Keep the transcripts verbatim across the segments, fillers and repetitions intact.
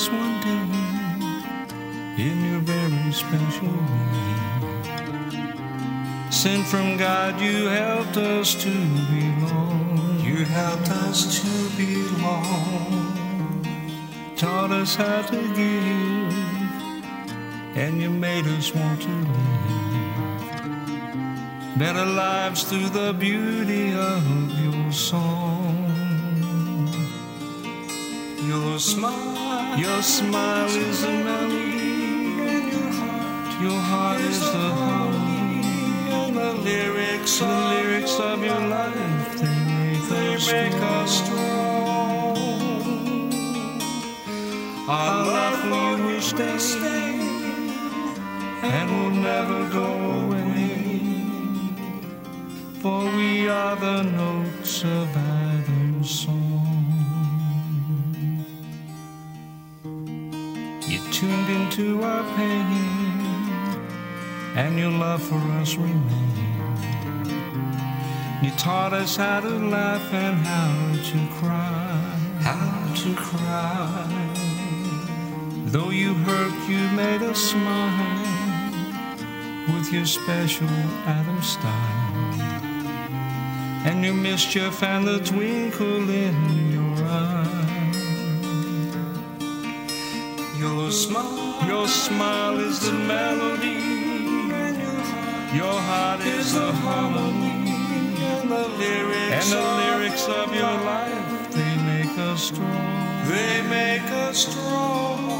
us one day in your very special way. Sent from God, you helped us to belong. You helped us to belong. Taught us how to give, and you made us want to live better lives through the beauty of your song. Your smile, your smile is a melody, and your heart, your heart is the harmony, and the lyrics, the of, lyrics your of your life, they make, they us, make strong. us strong. Our love for you will stay, and will never go away, for we are the notes of Adam's song. You tuned into our pain, and your love for us remained. You taught us how to laugh and how to cry, how to cry. Though you hurt, you made us smile with your special Adam style, and your mischief and the twinkle in your eye. Your smile, your smile is the melody, and your heart, your heart is the harmony, and the lyrics, and the of, lyrics of your life, they make us strong. They make us strong.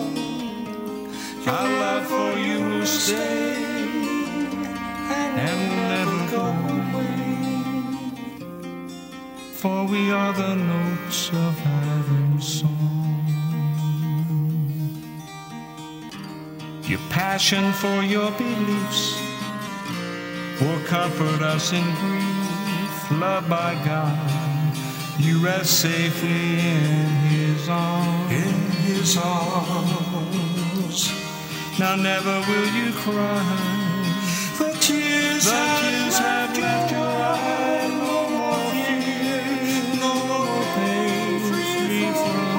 Our love for you will stay, and will never go away, for we are the notes of Adam's song. Your passion for your beliefs will comfort us in grief. Loved by God, you rest safely in His arms. In His arms. Now never will you cry. The tears, the have, tears have left your eyes. No more fear, no more pain, free from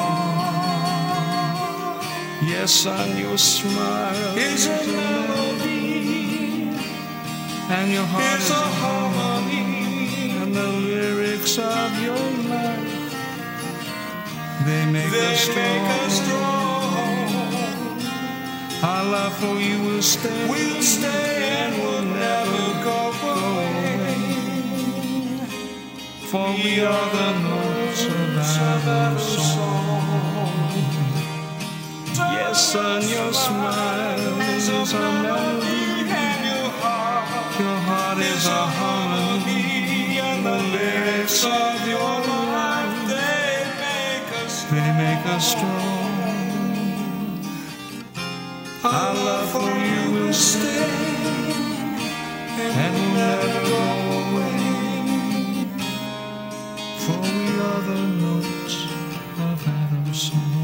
you. Yes, son, your smile is a melody, and your heart is a harmony, and the lyrics of your life, they make they us strong. Make us strong. Our love for you will stay, we'll stay and will never go away, for we are the notes of Adam's song. Yes, son, your smile is a melody, and your heart, your heart is a harmony, and the lyrics of your life, they make us strong. They make us strong. Our love for you will stay, and will never go away, for we are the notes of Adam's song.